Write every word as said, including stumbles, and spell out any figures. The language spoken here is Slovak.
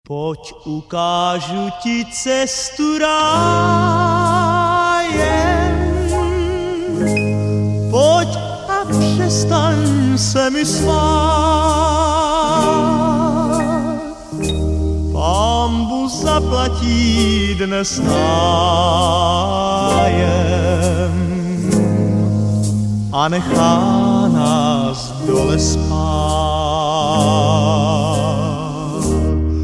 Pojď, ukážu ti cestu rájem. Pojď a přestaň se mi smát. Pánbůh zaplatí dnes nájem a nechá nás dole spát.